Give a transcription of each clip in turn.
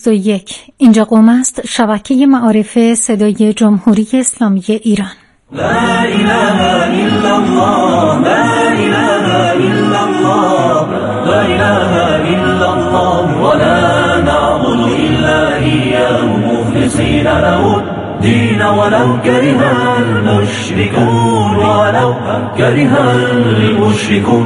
1. اینجا قم است، شبکه معارف صدای جمهوری اسلامی ایران. لا اله الا الله لا اله الا الله لا اله الا الله ولا نعبد الا اياه مخلصين له الدين ولو كره المشركون ولو كره المشركون.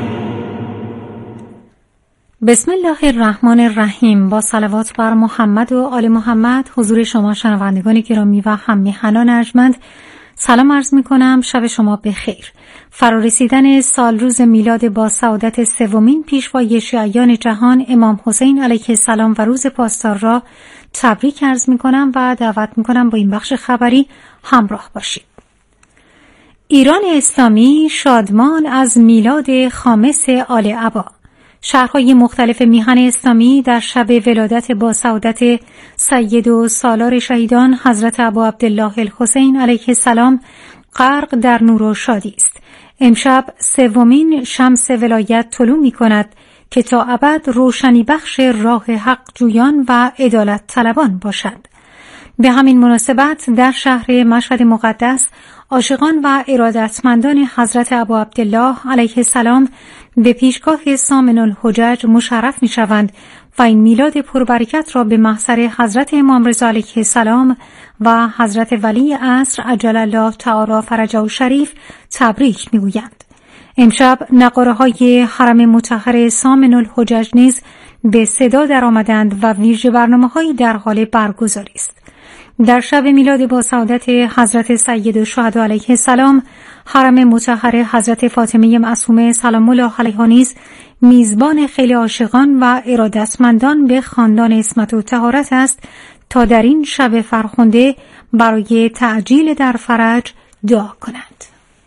بسم الله الرحمن الرحیم. با صلوات بر محمد و آل محمد حضور شما شنوندگان گرامی و هم میهنان ارجمند سلام عرض می کنم. شب شما بخیر. فرارسیدن سال روز میلاد با سعادت سومین پیشوای شیعیان جهان امام حسین علیه السلام و روز پاسدار را تبریک عرض می کنم و دعوت می کنم با این بخش خبری همراه باشید. ایران اسلامی شادمان از میلاد خامس آل عبا. شهرهای مختلف میهن اسلامی در شب ولادت با سعادت سید و سالار شهیدان حضرت ابا عبدالله الحسین علیه السلام غرق در نور و شادی است. امشب سومین شمس ولایت طلوع می کند که تا ابد روشنی بخش راه حق جویان و عدالت طلبان باشد. به همین مناسبت در شهر مشهد مقدس عاشقان و ارادتمندان حضرت ابا عبدالله علیه السلام به پیشگاه سامن الحجج مشرف می شوند و این میلاد پربرکت را به محضر حضرت امام رضا علیه السلام و حضرت ولی عصر عجل الله تعالی فرجه الشریف تبریک می گویند. امشب نقاره های حرم مطهر سامن الحجج نیز به صدا در آمدند و ویژه برنامه‌هایی در حال برگزاری است. در شب میلاد با سعادت حضرت سید الشهدا علیه السلام حرم مطهر حضرت فاطمه معصومه سلام الله علیها نیز میزبان خیلی عاشقان و ارادتمندان به خاندان عصمت و طهارت است تا در این شب فرخنده برای تعجیل در فرج دعا کنند.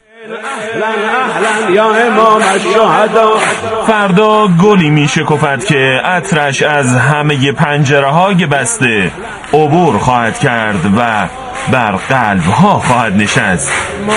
اهلا یا امام الشهدا. فردا گلی می شکفد که عطرش از همه پنجره های بسته عبور خواهد کرد و بر قلب ها خواهد نشست.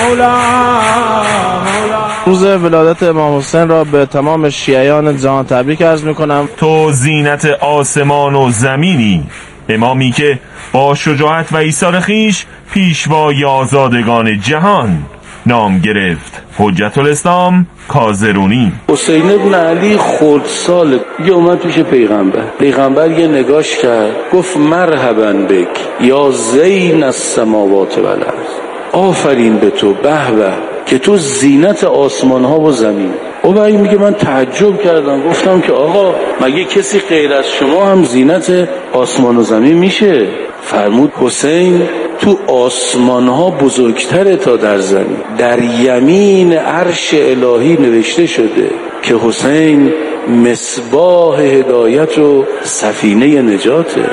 روز ولادت امام حسین را به تمام شیعیان جهان تبریک عرض می کنم. تو زینت آسمان و زمینی، امامی که با شجاعت و ایثار خویش پیشوای آزادگان جهان نام گرفت. حجت الاسلام کازرونی. حسین ابن علی خردسال یه اومد پیش پیغمبر یه نگاش کرد، گفت مرحبا بک یا زین السماوات و الارض. آفرین به تو، به به که تو زینت آسمان ها و زمین. او بعد میگه من تعجب کردم، گفتم که آقا مگه کسی غیر از شما هم زینت آسمان و زمین میشه؟ فرمود حسین تو آسمان ها بزرگتره تا در زمین. در یمین عرش الهی نوشته شده که حسین مصباح هدایت و سفینه نجاته.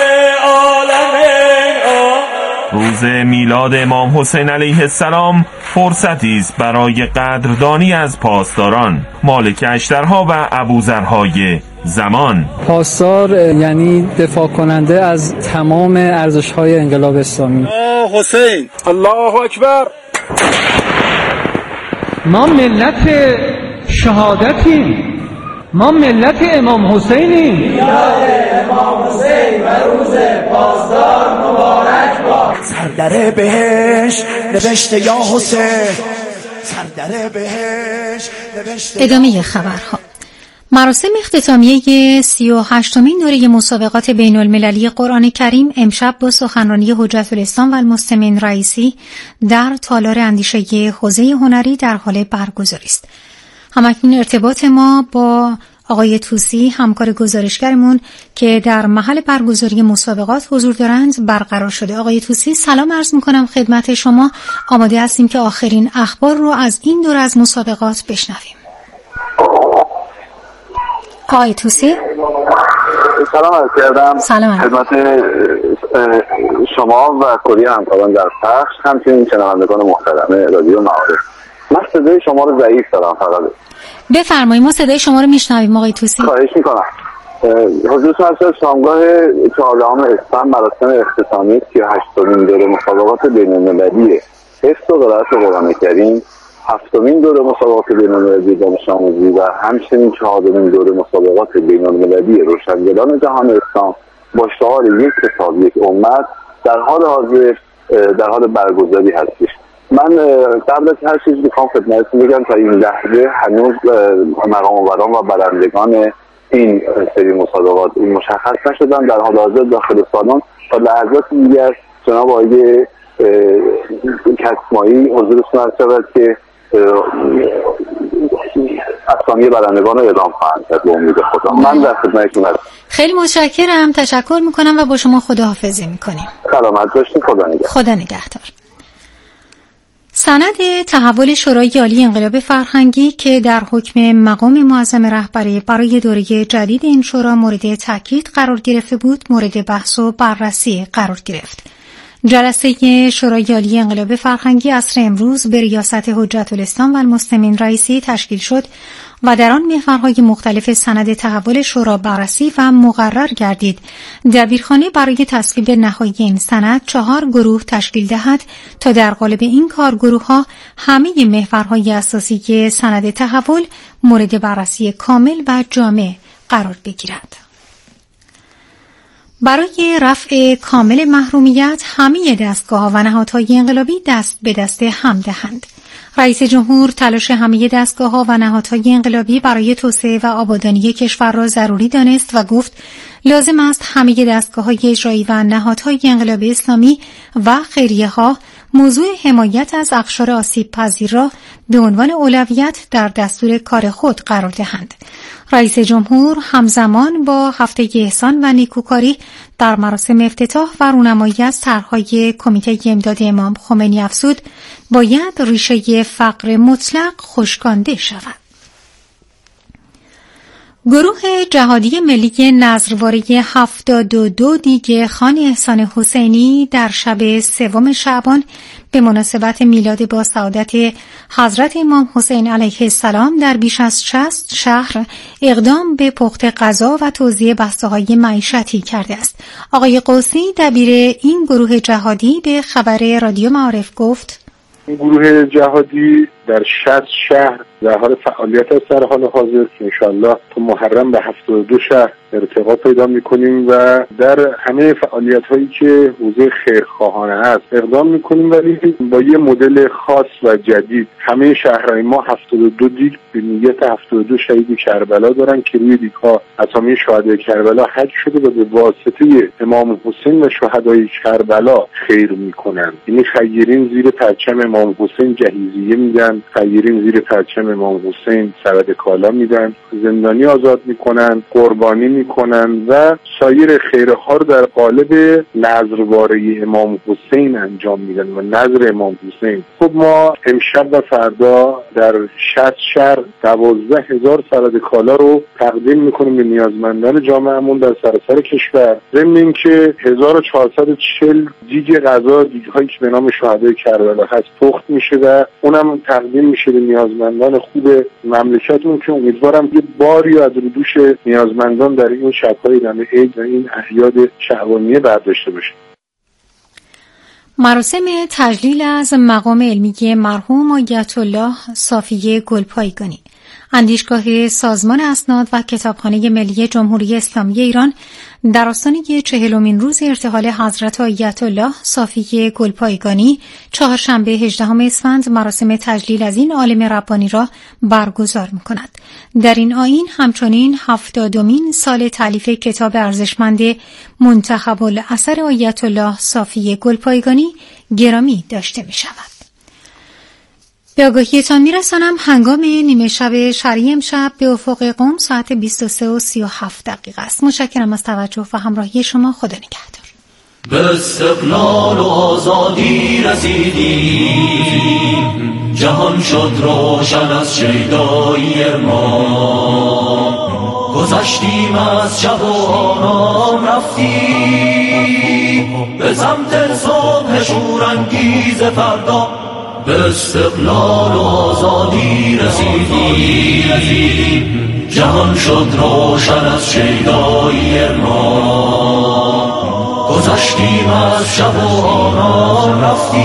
روز میلاد امام حسین علیه السلام فرصتی است برای قدردانی از پاسداران، مالک اشترها و ابوذرهای زمان. پاسدار یعنی دفاع کننده از تمام ارزش‌های انقلاب اسلامی. حسین الله اکبر. ما ملت شهادتیم، ما ملت امام حسینیم. میلاد امام حسین و روز پاسدار مبارک باد. سردر بهش نوشته یا حسین، سردر بهش نوشته. ادامه خبرها. مراسم اختتامیه 38مین دوره مسابقات بین المللی قرآن کریم امشب با سخنرانی حجت الاسلام و المسلمین رئیسی در تالار اندیشه حوزه هنری در حال برگزاری است. همکنون ارتباط ما با آقای توسی همکار گزارشگرمون که در محل برگزاری مسابقات حضور دارند برقرار شده. آقای توسی سلام عرض میکنم خدمت شما. آماده هستیم که آخرین اخبار رو از این دوره از مسابقات بشنویم. آقای توسی سلام عرض کردم. سلام خدمت شما و کلی همکاران در پخش، همچنین شنوندگان محترم رادیو معارف. من صدای شما رو ضعیف دارم فقط. بفرمایید، ما صدای شما رو میشنویم آقای توسی. خواهش میکنم. حضور شما شامگاه 14 اسفند مراسم اختتامی 38مین دوره مسابقات بین‌المللی حفظ و قرائت قرآن کریم، 7مین دوره مسابقات بین‌المللی دانش آموزی و همچنین 4مین دوره مسابقات بین‌المللی روشنگران جهان اسلام با شعار یک کتاب یک امت در حال حاضر در حال برگزاری هستش. من قبل از هر چیز میخوام خدمتتون بگم تا این لحظه هنوز مقام‌آوران و برندگان این سری مسابقات این مشخص نشدن. در حال حاضر داخل سالن تا لحظات دیگر جناب آقای کسمایی حضورتون هست شود که اسامی برندگان رو اعلام خواهند کرد به امید خدا. من در خدمتتون هستم. خیلی متشکرم، تشکر میکنم و با شما خداحافظی میکنیم. سلامت باشید. خدا نگهدار. سند تحول شورای عالی انقلاب فرهنگی که در حکم مقام معظم رهبری برای دوره جدید این شورا مورد تاکید قرار گرفته بود، مورد بحث و بررسی قرار گرفت. جلسه شورای عالی انقلاب فرهنگی عصر امروز به ریاست حجت الاسلام و المسلمین رئیسی تشکیل شد و در آن محورهای مختلف سند تحول شورا بررسی و مقرر گردید. دبیرخانه برای تصویب نهایی این سند 4 گروه تشکیل دهد تا در قالب این کارگروه‌ها همه محورهای اساسی سند تحول مورد بررسی کامل و جامع قرار بگیرد. برای رفع کامل محرومیت همه دستگاه‌ها و نهادهای انقلابی دست به دست هم دهند. رئیس جمهور تلاش همه دستگاه‌ها و نهادهای انقلابی برای توسعه و آبادانی کشور را ضروری دانست و گفت لازم است همه دستگاه‌های اجرایی و نهادهای انقلاب اسلامی و خیریه‌ها موضوع حمایت از اقشار آسیب پذیر را به عنوان اولویت در دستور کار خود قرار دهند. رئیس جمهور همزمان با هفته احسان و نیکوکاری در مراسم افتتاح و رونمایی از طرح‌های کمیته امداد امام خمینی افزود باید ریشه فقر مطلق خشکانده شود. گروه جهادی ملی نظرواری 72 دیگه خان احسان حسینی در شب 3 شعبان به مناسبت میلاد با سعادت حضرت امام حسین علیه السلام در بیش از 60 شهر اقدام به پخت غذا و توزیع بسته‌های معیشتی کرده است. آقای قوسی دبیر این گروه جهادی به خبر رادیو معارف گفت: این گروه جهادی در 60 شهر در حال فعالیت است در حال حاضر که انشاءالله تو محرم به 72 شهر ارتقا پیدا میکنیم و در همه فعالیت هایی که حوزه خیرخواهانه است اقدام میکنیم، ولی با یه مدل خاص و جدید. همه شهرهای ما 72 دیگ به نیت 72 شهید کربلا دارن که روی دیگ‌ها اسامی شهدای کربلا حک شده و به واسطه امام حسین و شهدای کربلا خیر میکنن. یعنی خیرین زیر پرچم امام حسین جهیزیه میدن، خیرین زیر پرچم امام حسین سبد کالا میدن، زندانی آزاد میکنن، قربانی میکنن و سایر خیرها رو در قالب نذرواره امام حسین انجام میدن و نذر امام حسین. خب ما امشب و فردا در 60 شهر 12,000 سبد کالا رو تقدیم میکنیم به نیازمندان جامعهمون در سراسر کشور. ضمن اینکه 1440 دیگ غذا، دیگ‌هایی که به نام شهدای کربلا هست پخت میشه و اونم تقدیم میشه به نیازمندان خوب مملکتمون که امیدوارم که باری از رو دوش نیازمندان در این شب‌های دم عید و این اعیاد شعبانیه برداشته باشه. مراسم تجلیل از مقام علمی مرحوم آیت الله صافی گلپایگانی، اندیشگاه سازمان اسناد و کتابخانه ملی جمهوری اسلامی ایران در آستانه 40مین روز ارتحال حضرت آیت الله صافی گلپایگانی چهارشنبه 18 اسفند مراسم تجلیل از این عالم ربانی را برگزار می‌کند. در این آیین همچنین 70مین سال تالیف کتاب ارزشمند منتخب الاثر آیت الله صافی گلپایگانی گرامی داشته می‌شود. به آگاهیتان میرسانم هنگام نیمه شب شرعی امشب به افق قم ساعت 23:37 است. متشکرم از توجه و همراهی شما. خدا نگهدار. به استقلال و آزادی رسیدیم، جهان شد روشن از شیدایی ما، گذشتیم از شب و آرام رفتیم به سمت صبح شورانگیز فردا. به استقلال و آزادی رسیدیم، جهان شد روشن از شیدایی ما، گذشتیم از شب و آرام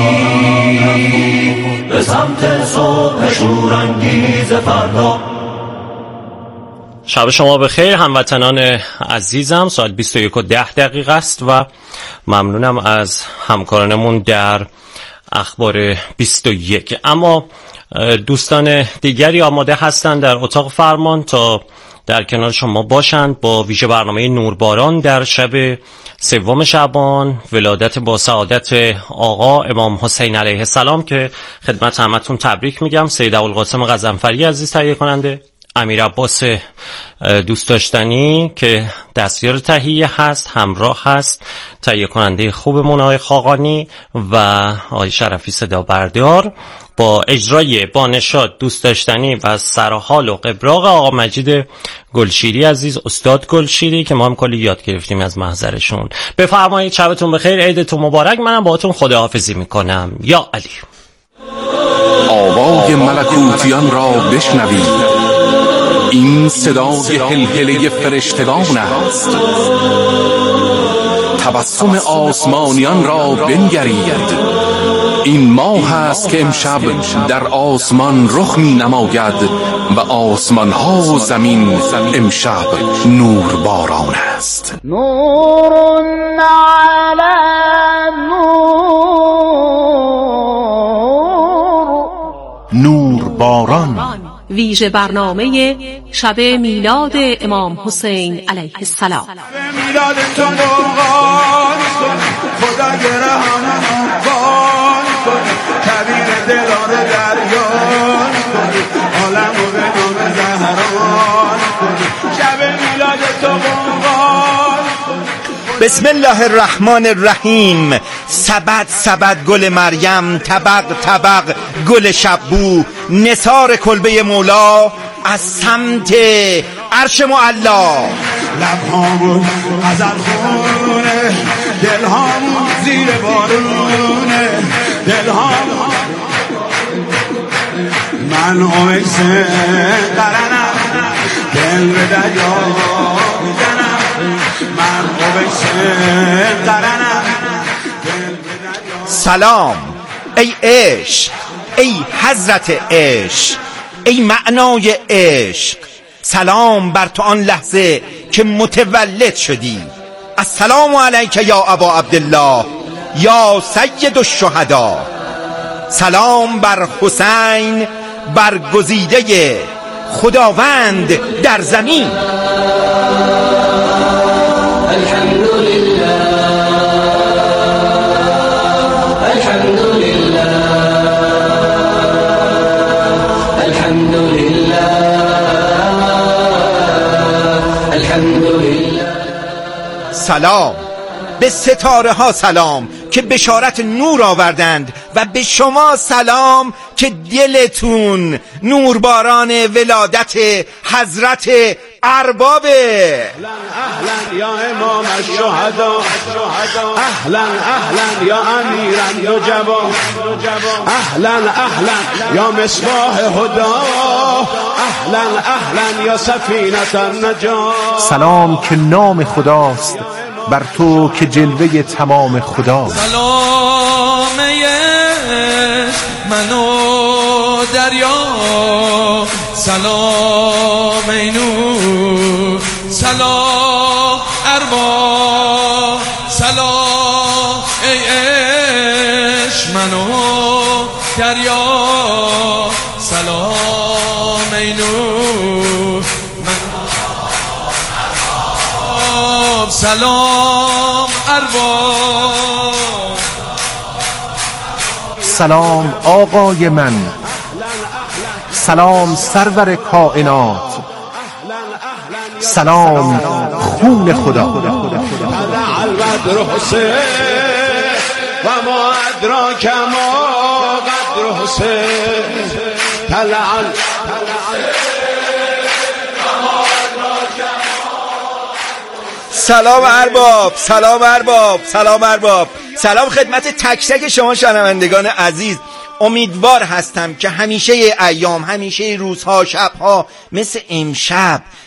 رفتیم به سمت صبح شورانگیز فردا. شب شما بخیر هموطنان عزیزم. ساعت 21:10 است و ممنونم از همکارانمون در اخبار 21. اما دوستان دیگری آماده هستند در اتاق فرمان تا در کنار شما باشند با ویژه برنامه نورباران در شب 3 شعبان، ولادت با سعادت آقا امام حسین علیه السلام که خدمت همتون تبریک میگم. سید ابوالقاسم غضنفری عزیز تهیه کننده، امیر عباس دوست داشتنی که دستیار تهیه هست، همراه هست، تهیه کننده خوبمون آقای خاقانی و آقای شرفی صدا بردار با اجرای بانشاد دوست داشتنی و سرحال و قبراق آقا مجید گلشیری عزیز، استاد گلشیری که ما هم کلی یاد گرفتیم از محضرشون. بفرمایید شبتون بخیر، عیدتون مبارک. منم باهاتون خداحافظی میکنم. یا علی. آوای ملکوتیان را بشنوید، این صدای هلهله فرشتگان است. تبسم آسمانیان را بنگرید، این ماه است که امشب در آسمان رخ می نماید و آسمان ها و زمین امشب نور باران است. نور علی نور باران، ویژه برنامه شب میلاد امام حسین علیه السلام. میلاد تو قربان کن، خدا گرهانم بان کن، کبیر دلار دریان کن، عالمو به نام زهران کن، شب میلاد تو قربان کن. بسم الله الرحمن الرحیم. سبد سبد گل مریم، طبق طبق گل شبو، نثار کلبه مولا از سمت عرش معلا. لبهامون غزل خونه، دلهامون زیر بارونه، دلهامون من اویسه قرنم، دل به دریا میزنم، من اویسه قرنم. سلام ای عشق، ای حضرت عشق، ای معنای عشق. سلام بر تو آن لحظه که متولد شدی. السلام علیک یا ابا عبدالله یا سید الشهدا. سلام بر حسین، برگزیده خداوند در زمین. سلام به ستاره ها، سلام که بشارت نور آوردند و به شما سلام که دلتون نورباران ولادت حضرت اربابه. اهلا یا امام الشهدا، اهلا اهلا یا امیرا یا جوان، اهلا اهلا یا مصباح هدا، اهلا اهلا یا سفینه النجات. سلام که نام خداست بر تو که جلوه تمام خداست. سلامه منو دریا، سلام ای نور، سلام ارباب، سلام ای عشق منو دریا، سلام ای نور ارباب، سلام ارباب. سلام آقای من، سلام سرور کائنات، سلام خون خدا. طلع البدر حسین و ما ادراک ما قدر حسین. طلع سلام ارباب، سلام ارباب، سلام ارباب. سلام خدمت تک تک شما شنوندگان عزیز. امیدوار هستم که همیشه ایام، همیشه روزها، شبها مثل امشب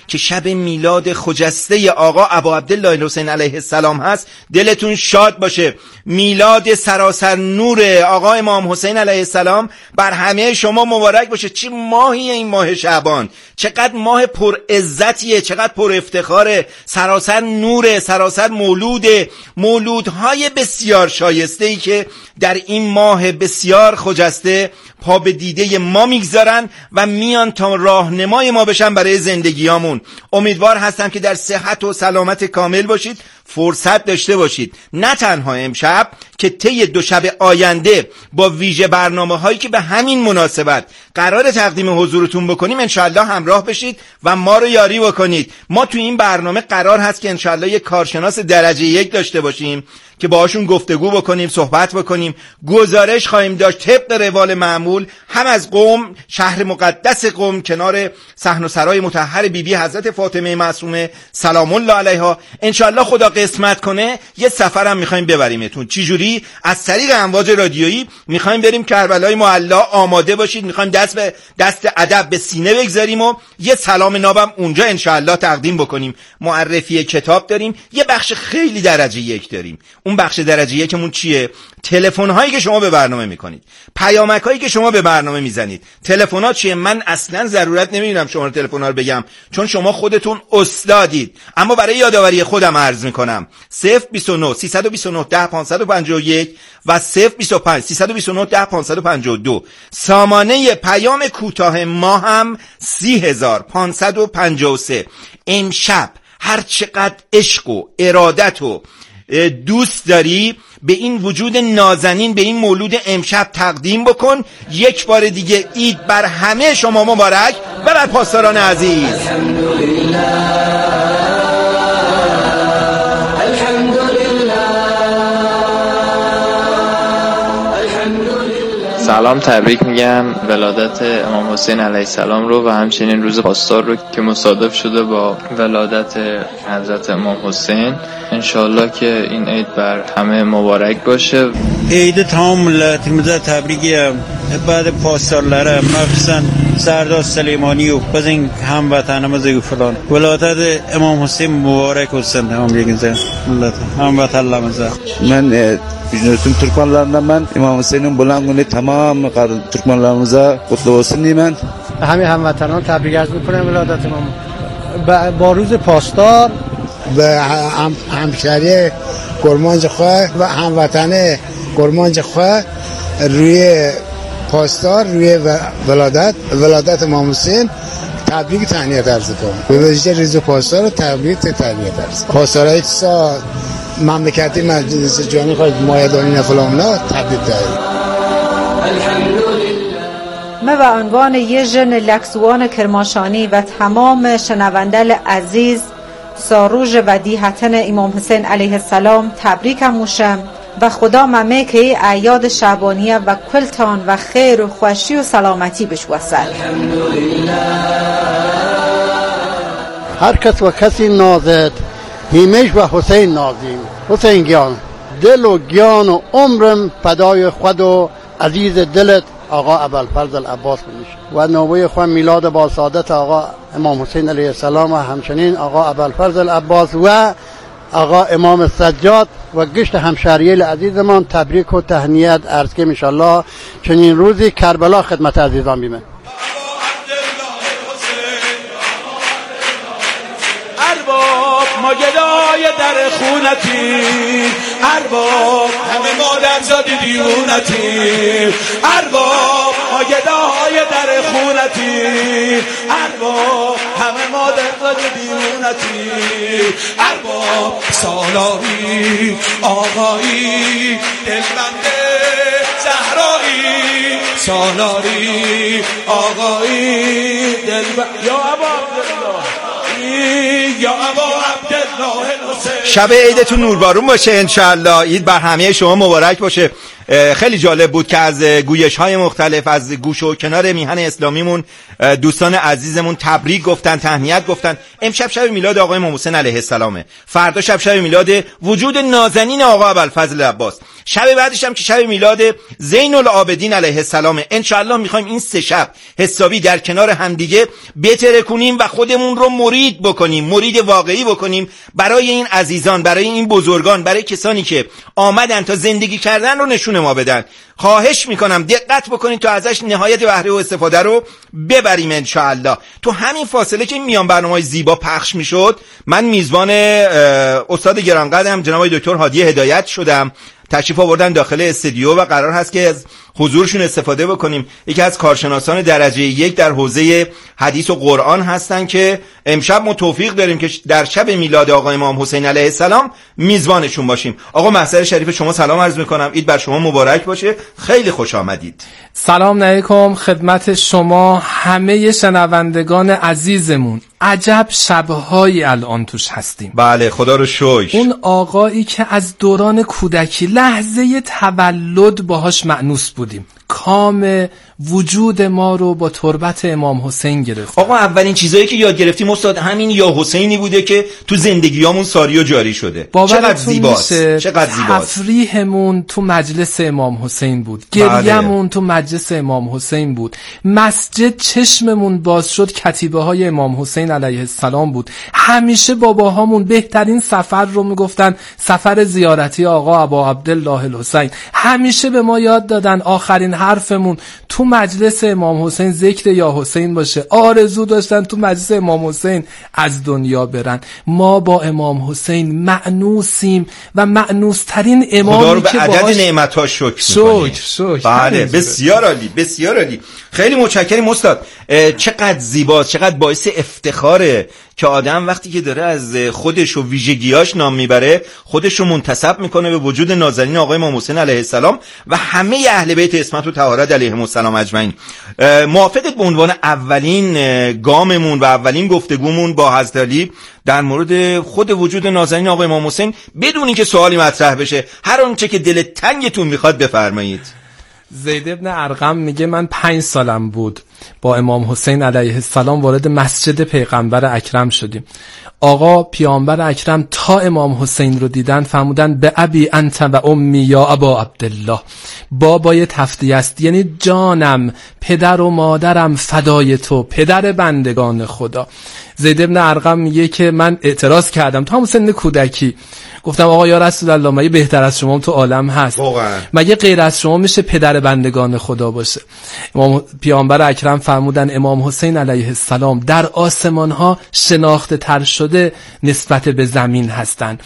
که شب میلاد خجسته آقا ابا عبدالله الحسین علیه السلام هست دلتون شاد باشه. میلاد سراسر نور آقا امام حسین علیه السلام بر همه شما مبارک باشه. چه ماهیه این ماه شعبان، چقدر ماه پر عزتیه، چقدر پر افتخاره، سراسر نوره، سراسر مولوده، مولودهای بسیار شایسته‌ای که در این ماه بسیار خجسته پا به دیده ما میگذارن و میان تا راهنمای ما بشن برای زندگیامون. امیدوار هستم که در صحت و سلامت کامل باشید، فرصت داشته باشید نه تنها امشب که طی 2 شب آینده با ویژه برنامه هایی که به همین مناسبت قرار تقدیم حضورتون بکنیم انشاءالله همراه بشید و ما رو یاری بکنید. ما تو این برنامه قرار هست که انشاءالله یک کارشناس درجه 1 داشته باشیم که باهاشون گفتگو بکنیم، صحبت بکنیم، گزارش خواهیم داشت طبق روال معمول هم از قم، شهر مقدس قم کنار صحن و سرای مطهر بیبی حضرت فاطمه معصومه سلام الله علیها. انشاءالله خدا قسمت کنه یه سفرم میخوایم ببریمتون. چی جوری؟ از طریق امواج رادیویی میخوایم بریم کربلای معلا. آماده باشید، میخوایم دست به دست ادب به سینه بگذاریم و یه سلام نابم اونجا انشاءالله تقدیم بکنیم. معرفی کتاب داریم، یه بخش خیلی درجه 1 داریم. اون بخش درجه 1مون چیه؟ تلفن هایی که شما به برنامه میکنید، پیامک هایی که شما به برنامه میزنید. تلفن ها چیه؟ من اصلا ضرورت نمیبینم شما تلفن ها رو بگم چون شما خودتون استادید، اما برای یادآوری خودم عرض میکنم 029 329 10 551 و 025 329 10 552. سامانه پیام کوتاه ما هم 30553. امشب هر چقدر عشق و ارادت و دوست داری به این وجود نازنین، به این مولود امشب تقدیم بکن. یک بار دیگه عید بر همه شما مبارک و بر پاسداران عزیز. سلام، تبریک میگم ولادت امام حسین علیه السلام رو و همچنین روز پاسدار رو که مصادف شده با ولادت حضرت امام حسین. انشالله که این عید بر همه مبارک باشه. عید تمام milletimize təbrikləyirəm. بعد پاسدارlara مخصوصا سردار سلیمانی و بزن هموطنımız و فلان. ولادت امام حسین مبارک olsun hamımıza. Millet hamvətənlərimizə. من Bütün Türkmenlerden ben İmam Hüseyin'in bulan günü tamam Türkmenlerimize kutlu olsun diyeyim. همه هموطنان تبریک عرض میکنم ولادت امام با روز پاسدار و همشهری کرمانج خواه و هموطن کرمانج خواه روی پاسدار روی ولادت امام حسین تبریک تهنیت عرض کنم. به ویژه روز پاسدار رو تبریک تهنیت عرض. پاسدارای چیزا مملکتی مجلس جهانی خواهد مایدانی فلاننا تبریک داریم. من به عنوان یه ژن لکسوان کرماشانی و تمام شنوندل عزیز ساروژ ودیعتن امام حسین علیه السلام تبریکم موشم و خدا ممه که اعیاد شعبانیه و کلتان و خیر و خوشی و سلامتی بش وصل. هر کس و کسی نازد هیمش و حسین نازیم. حسین گیان دل و گیان و عمرم فدای خود و عزیز دلت آقا ابوالفضل العباس میشه و نوبه خود میلاد با سعادت آقا امام حسین علیه السلام و همچنین آقا ابوالفضل العباس و آقا امام سجاد و گشت همشهریه عزیزمان تبریک و تهنیت عرض کنیم. ان شاء الله چنین روزی کربلا خدمت عزیزان بیمه. ما گدای در خونتی ارباب همه مادر زادی دیونتی ارباب ما گدای در خونتی ارباب همه مادر زادی دیونتی ارباب سالاری آقایی دلبنده زهرایی سالاری آقایی دلبنده یا ابا شب عیدتون نوربارون باشه انشالله. عید بر همه شما مبارک باشه. خیلی جالب بود که از گویش‌های مختلف از گوش و کنار میهن اسلامیمون دوستان عزیزمون تبریک گفتن، تهنیت گفتن. امشب شب میلاد آقای امام حسین علیه السلامه، فردا شب میلاد وجود نازنین آقا ابوالفضل عباس، شب بعدش هم که شب میلاد زین العابدین علیه السلامه. انشالله میخوایم این 3 شب حسابی در کنار همدیگه بترکونیم و خودمون رو مرید بکنیم، مرید واقعی بکنیم برای این عزیزان، برای این بزرگان، برای کسانی که آمدن تا زندگی کردن رو نشون ما بدن. خواهش میکنم دقت بکنید تا ازش نهایت بهره و استفاده رو ببریم انشاءالله. تو همین فاصله که میان برنامه‌های زیبا پخش میشد، من میزبان استاد گرانقدرم جناب دکتر هادی هدایت شدم، تشریف آوردن داخل استودیو و قرار هست که از حضورشون استفاده بکنیم. یکی از کارشناسان درجه 1 در حوزه حدیث و قرآن هستن که امشب ما توفیق داریم که در شب میلاد آقا امام حسین علیه السلام میزبانشون باشیم. آقا محضر شریف شما سلام عرض میکنم، عید بر شما مبارک باشه، خیلی خوش آمدید. سلام علیکم خدمت شما همه شنوندگان عزیزمون. عجب شب‌هایی الان توش هستیم. بله خدا رو شکر. اون آقایی که از دوران کودکی لحظه تولد باهاش مأنوس بودیم، کام وجود ما رو با تربت امام حسین گرفت. آقا اولین چیزایی که یاد گرفتیم استاد همین یا حسینی بوده که تو زندگیامون ساری و جاری شده. چقدر زیباست، چقدر زیباست. تفریحمون تو مجلس امام حسین بود، گریه‌مون تو مجلس امام حسین بود، مسجد چشممون باز شد کتیبه های امام حسین علیه السلام بود. همیشه باباهامون بهترین سفر رو میگفتن سفر زیارتی آقا ابا عبدالله الحسین. همیشه به ما یاد دادن آخرین حرفمون تو مجلس امام حسین ذکر یا حسین باشه. آرزو داشتن تو مجلس امام حسین از دنیا برن. ما با امام حسین مأنوسیم و مأنوسترین امامی خدا رو به که عدد نعمت‌ها شکر می‌کنیم. بله بسیار عالی، بسیار عالی. خیلی متشکرم استاد. چقدر زیباست، چقدر باعث افتخاره که آدم وقتی که داره از خودش و ویژگیاش نام میبره خودش رو منتسب میکنه به وجود نازنین آقای امام حسین علیه السلام و همه اهل بیت عصمت و طهارت علیهم السلام اجمعین. موافقت به عنوان اولین گاممون و اولین گفتگومون با حضرت علی در مورد خود وجود نازنین آقای امام حسین بدون اینکه سوالی مطرح بشه هر آنچه که دل تنگتون میخواد بفرمایید. زید ابن ارقم میگه من 5 سالم بود با امام حسین علیه السلام وارد مسجد پیغمبر اکرم شدیم. آقا پیامبر اکرم تا امام حسین رو دیدن فرمودن به ابی انت و امی یا ابا عبدالله، بابای تفدیه است، یعنی جانم پدر و مادرم فدای تو پدر بندگان خدا. زید ابن ارقم میگه که من اعتراض کردم تا همون سن کودکی، گفتم آقا یا رسول الله مگه بهتر از شما تو عالم هست؟ مگه غیر از شما میشه پدر بندگان خدا باشه؟ امام پیامبر اکرم فرمودن امام حسین علیه السلام در آسمان ها شناخته تر شده نسبت به زمین هستند.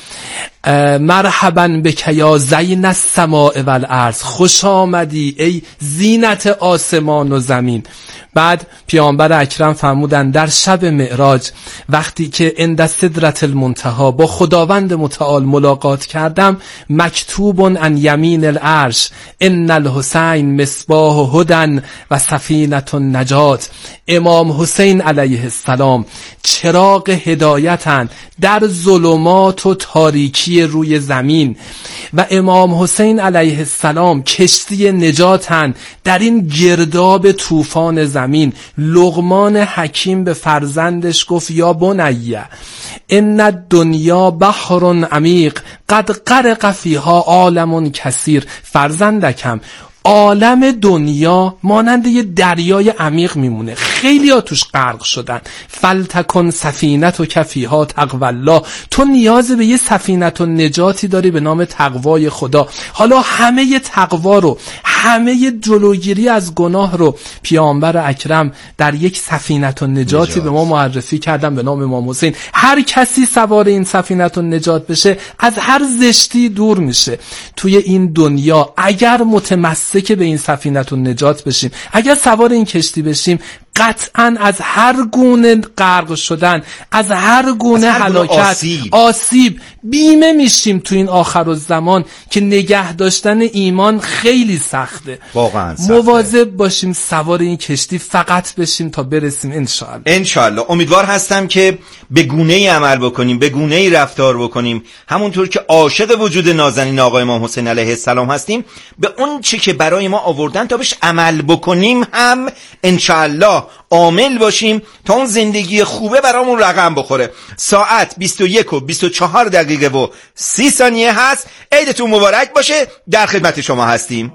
مرحبا بک یا زین السماء والارض، خوش آمدی ای زینت آسمان و زمین. بعد پیامبر اکرم فرمودن در شب معراج وقتی که عند سدرة المنتهی با خداوند متعال ملاقات کردم، مکتوب عن یمین العرش ان الحسین مصباح هدی و سفینة النجات. امام حسین علیه السلام چراغ هدایتن در ظلمات و تاریکی روی زمین و امام حسین علیه السلام کشتی نجاتن در این گرداب طوفان زمین. لقمان حکیم به فرزندش گفت یا بنیه ان الدنیا بحر عمیق قد غرق فیها عالم کثیر. فرزندکم عالم دنیا مانند یه دریای عمیق میمونه، خیلی ها توش غرق شدن. فلتکن سفینت و کفیها تقوی الله، تو نیاز به یه سفینت و نجاتی داری به نام تقوای خدا. حالا همه تقوا رو، همه جلوگیری از گناه رو پیامبر اکرم در یک سفینت و نجاتی به ما معرفی کردن به نام امام حسین. هر کسی سوار این سفینت و نجات بشه از هر زشتی دور میشه. توی این دنیا اگر متمسک به این سفینت و نجات بشیم، اگر سوار این کشتی بشیم، قطعاً از هر گونه غرق شدن، از هر گونه هلاکت، آسیب بیمه میشیم تو این آخرالزمان که نگه داشتن ایمان خیلی سخته. واقعا سخته. مواظب باشیم سوار این کشتی فقط بشیم تا برسیم انشالله. امیدوار هستم که به گونه‌ای عمل بکنیم، به گونه‌ای رفتار بکنیم، همونطور که عاشق وجود نازنین آقا امام حسین علیه السلام هستیم، به اون چی که برای ما آوردن تا بهش عمل بکنیم هم انشالله عامل باشیم تا اون زندگی خوبه برامون رقم بخوره. ساعت 21:24 هست. عیدتون مبارک باشه. در خدمت شما هستیم.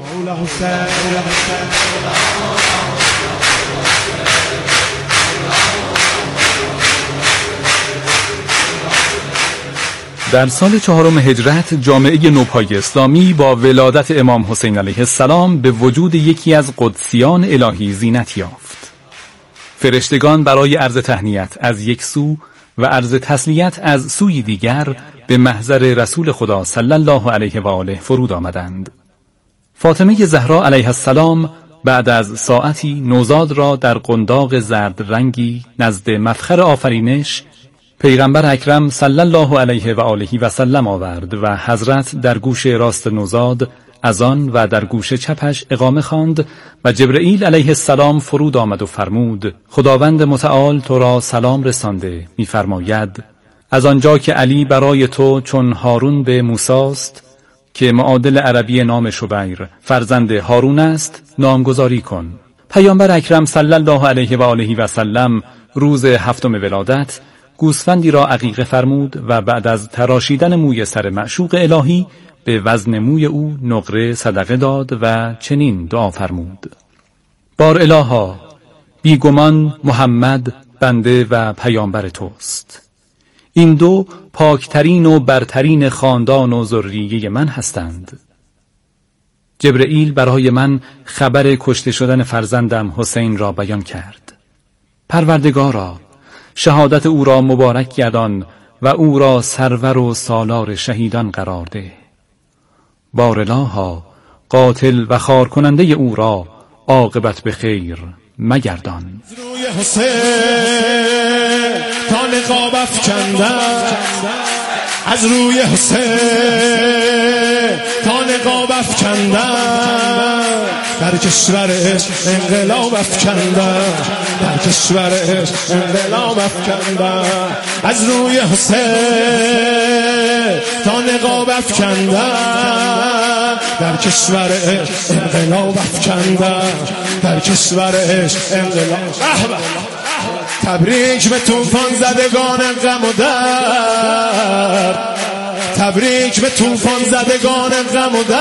در سال 4 هجرت جامعه نوپای اسلامی با ولادت امام حسین علیه السلام به وجود یکی از قدسیان الهی زینت یافت. فرشتگان برای عرض تهنیت از یک سو و عرض تسلیت از سوی دیگر به محضر رسول خدا صلی الله علیه و آله فرود آمدند. فاطمه زهرا علیه السلام بعد از ساعتی نوزاد را در قنداق زرد رنگی نزد مفخر آفرینش پیغمبر اکرم صلی الله علیه و آله و سلم آورد و حضرت در گوش راست نوزاد اذان و در گوش چپش اقامه خواند و جبرئیل علیه السلام فرود آمد و فرمود: خداوند متعال تو را سلام رسانده، می‌فرماید از آنجا که علی برای تو چون هارون به موسی است که معادل عربی نام شبیر فرزند هارون است نامگذاری کن. پیامبر اکرم صلی الله علیه و آله و سلم روز 7 ولادت گوسفندی را عقیقه فرمود و بعد از تراشیدن موی سر معشوق الهی به وزن موی او نقره صدقه داد و چنین دعا فرمود: بار الها، بیگمان محمد بنده و پیامبر توست. این دو پاکترین و برترین خاندان و ذریه من هستند. جبرئیل برای من خبر کشته شدن فرزندم حسین را بیان کرد. پروردگارا، شهادت او را مبارک گردان و او را سرور و سالار شهیدان قرار ده. بار الها، قاتل و خار کننده او را عاقبت به خیر مگردان. روی حسین تا نقاب افکندن، از روی حسین تا نقاب افکندن، در کشورش انقلاب افکندن، در کشورش انقلاب افکندن. از روی حسین تا نقاب افکندن، در کشورش انقلاب افکندن، در کشورش انقلاب. تبریک به طوفان زدگان غم و درد، تبریک به طوفان زدگان غم و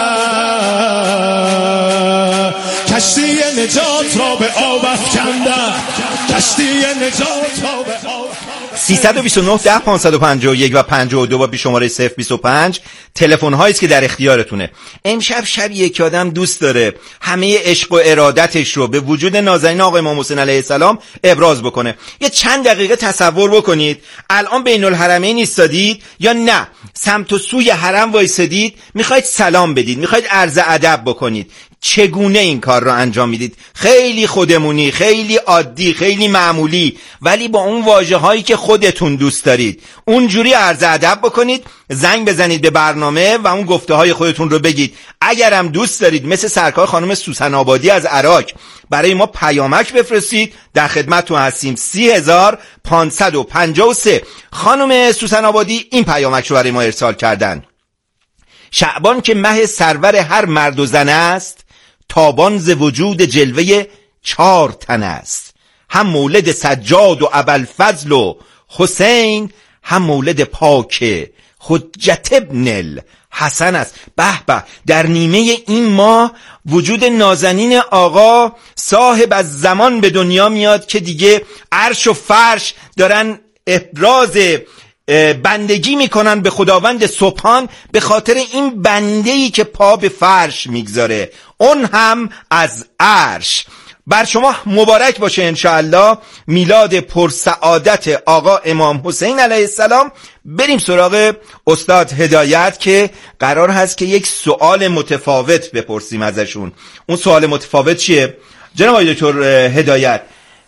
درد. کشتی نجات را به آب افکندن، کشتی نجات را به آب. 329 10 551 و 52 با شماره 025 تلفن هایی است که در اختیارتونه. امشب شبیه که آدم دوست داره همه عشق و ارادتش رو به وجود نازنین آقا امام حسین علیه السلام ابراز بکنه. یه چند دقیقه تصور بکنید الان بین الحرمین ایستادید یا نه سمت و سوی حرم وایسادید، میخواید سلام بدید، میخواید عرض ادب بکنید. چگونه این کار رو انجام میدید؟ خیلی خودمونی، خیلی عادی، خیلی معمولی، ولی با اون واژه هایی که خودتون دوست دارید اونجوری عرض ادب بکنید. زنگ بزنید به برنامه و اون گفته های خودتون رو بگید. اگرم دوست دارید مثل سرکار خانم سوسن آبادی از عراق برای ما پیامک بفرستید، در خدمتتون هستیم. 30553 خانم سوسن آبادی این پیامک رو برای ما ارسال کردن: شعبان که مه سرور هر مرد و زن است، تابان ز وجود جلوه 4 تن است. هم مولد سجاد و ابوالفضل و حسین، هم مولد پاک حجت ابن الحسن است. به به، در نیمه این ماه وجود نازنین آقا صاحب از زمان به دنیا میاد که دیگه عرش و فرش دارن ابراز بندگی میکنن به خداوند سبحان به خاطر این بنده‌ای که پا به فرش میگذاره، اون هم از عرش. بر شما مبارک باشه انشاءالله میلاد پرسعادت آقا امام حسین علیه السلام. بریم سراغ استاد هدایت که قرار هست که یک سوال متفاوت بپرسیم ازشون. اون سوال متفاوت چیه؟ جناب آقای دکتر هدایت،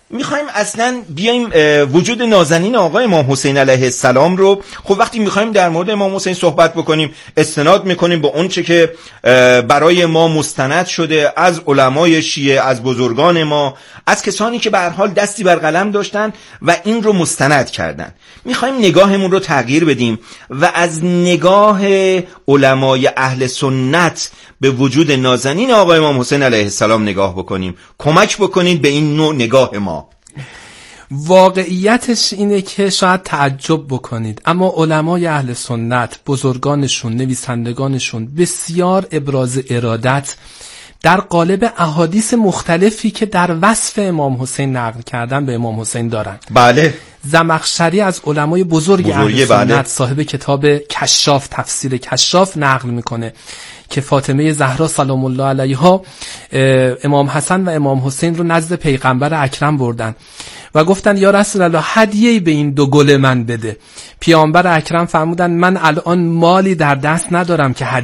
میخوایم اصلا بیایم وجود نازنین آقا امام حسین علیه السلام رو، خب وقتی میخوایم در مورد امام حسین صحبت بکنیم استناد میکنیم به اون چه که برای ما مستند شده از علمای شیعه، از بزرگان ما، از کسانی که به هر حال دستی بر قلم داشتن و این رو مستند کردن. میخوایم نگاهمون رو تغییر بدیم و از نگاه علمای اهل سنت به وجود نازنین آقا امام حسین علیه السلام نگاه بکنیم. کمک بکنید به این نوع نگاه ما. واقعیتش اینه که شاید تعجب بکنید، اما علمای اهل سنت، بزرگانشون، نویسندگانشون بسیار ابراز ارادت در قالب احادیث مختلفی که در وصف امام حسین نقل کردن به امام حسین دارن. بله. زمخشری از علمای بزرگ اهل سنت، بله، صاحب کتاب کشاف، تفسیر کشاف نقل میکنه که فاطمه زهرا سلام الله علیها امام حسن و امام حسین رو نزد پیغمبر اکرم بردن و گفتن یا رسول الله هدیه‌ای به این دو گل من بده. پیامبر اکرم فرمودن من الان مالی در دست ندارم که